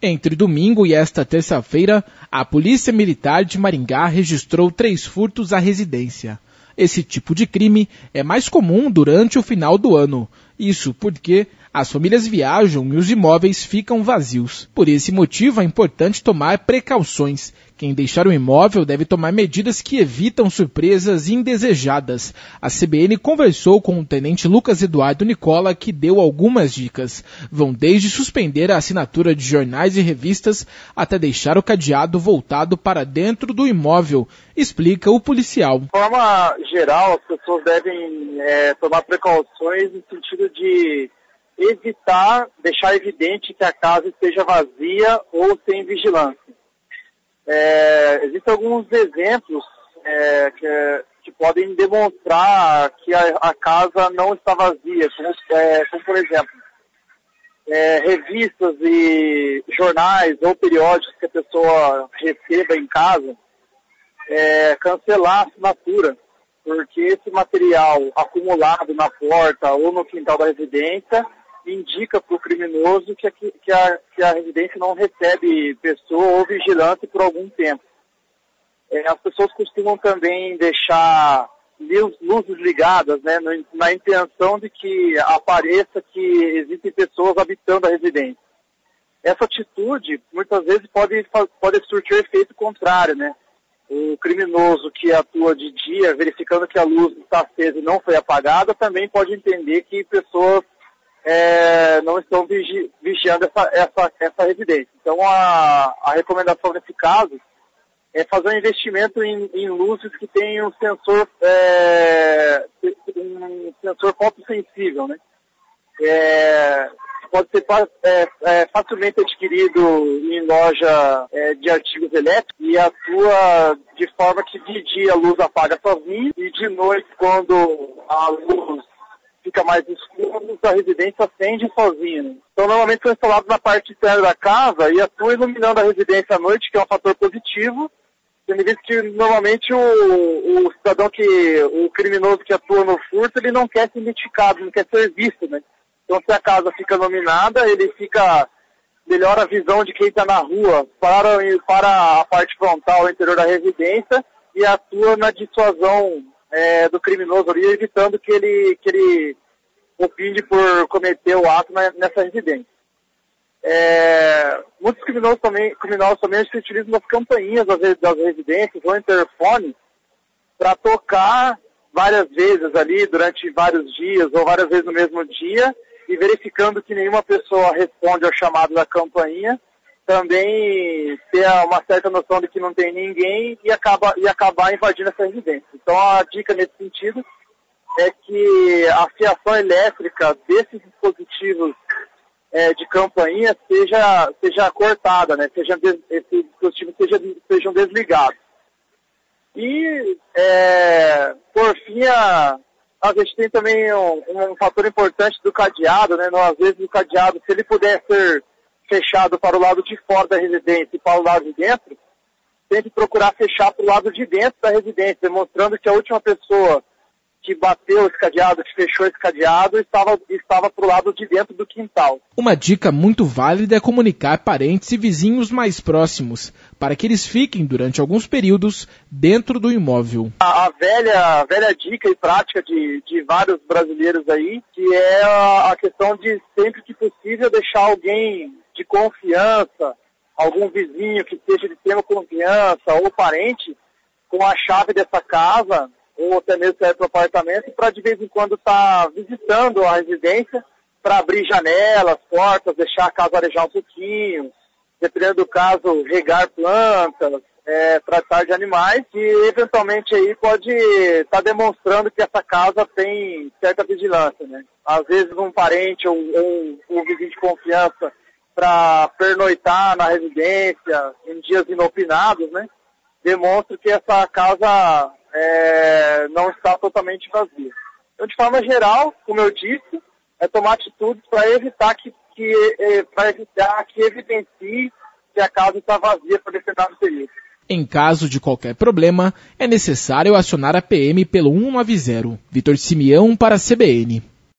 Entre domingo e esta terça-feira, a Polícia Militar de Maringá registrou 3 furtos à residência. Esse tipo de crime é mais comum durante o final do ano. Isso porque as famílias viajam e os imóveis ficam vazios. Por esse motivo, é importante tomar precauções. Quem deixar o imóvel deve tomar medidas que evitam surpresas indesejadas. A CBN conversou com o tenente Lucas Eduardo Nicola, que deu algumas dicas. Vão desde suspender a assinatura de jornais e revistas até deixar o cadeado voltado para dentro do imóvel, explica o policial. De forma geral, as pessoas devem tomar precauções no sentido de evitar deixar evidente que a casa esteja vazia ou sem vigilância. Existem alguns exemplos que podem demonstrar que a casa não está vazia, como por exemplo, revistas e jornais ou periódicos que a pessoa receba em casa, cancelar a assinatura, porque esse material acumulado na porta ou no quintal da residência indica para o criminoso que a residência não recebe pessoa ou vigilante por algum tempo. As pessoas costumam também deixar luzes ligadas, né, na intenção de que apareça que existem pessoas habitando a residência. Essa atitude, muitas vezes, pode surtir o efeito contrário, né? O criminoso que atua de dia, verificando que a luz está acesa e não foi apagada, também pode entender que pessoas não estão vigiando essa residência. Então, a recomendação nesse caso é fazer um investimento em luzes que tenham um sensor fotossensível, né? Pode ser facilmente adquirido em loja de artigos elétricos e atua de forma que de dia a luz apaga sozinha e de noite, quando a luz fica mais escura, a residência acende sozinha. Né? Então, normalmente são instalados na parte externa da casa e atuam iluminando a residência à noite, que é um fator positivo, tendo visto que normalmente o cidadão o criminoso que atua no furto, ele não quer ser identificado, não quer ser visto, né? Então, se a casa fica iluminada, melhora a visão de quem está na rua para a parte frontal, o interior da residência, e atua na dissuasão do criminoso ali, evitando que ele opine por cometer o ato nessa residência. Muitos criminosos também se utilizam das campainhas das residências ou interfone para tocar várias vezes ali durante vários dias ou várias vezes no mesmo dia, e verificando que nenhuma pessoa responde ao chamado da campainha, também ter uma certa noção de que não tem ninguém e acabar invadindo essa residência. Então, a dica nesse sentido é que a fiação elétrica desses dispositivos de campainha seja cortada, né? Esses dispositivos sejam desligados. E, por fim, a gente tem também um fator importante do cadeado, né? Às vezes o cadeado, se ele puder ser fechado para o lado de fora da residência e para o lado de dentro, tem que procurar fechar para o lado de dentro da residência, demonstrando que a última pessoa que bateu esse cadeado, que fechou esse cadeado, estava para o lado de dentro do quintal. Uma dica muito válida é comunicar parentes e vizinhos mais próximos, para que eles fiquem durante alguns períodos dentro do imóvel. A velha dica e prática de vários brasileiros aí, que é a questão de, sempre que possível, deixar alguém de confiança, algum vizinho que seja de extrema confiança ou parente, com a chave dessa casa, ou até mesmo sair para o apartamento, para de vez em quando estar visitando a residência, para abrir janelas, portas, deixar a casa arejar um pouquinho, dependendo do caso, regar plantas, tratar de animais, que eventualmente aí pode estar demonstrando que essa casa tem certa vigilância, né? Às vezes um parente ou um vizinho de confiança para pernoitar na residência em dias inopinados, né? Demonstra que essa casa não está totalmente vazia. Então, de forma geral, como eu disse, é tomar atitudes para evitar que evidencie que a casa está vazia por determinado período. Em caso de qualquer problema, é necessário acionar a PM pelo 190. Vitor Simeão para a CBN.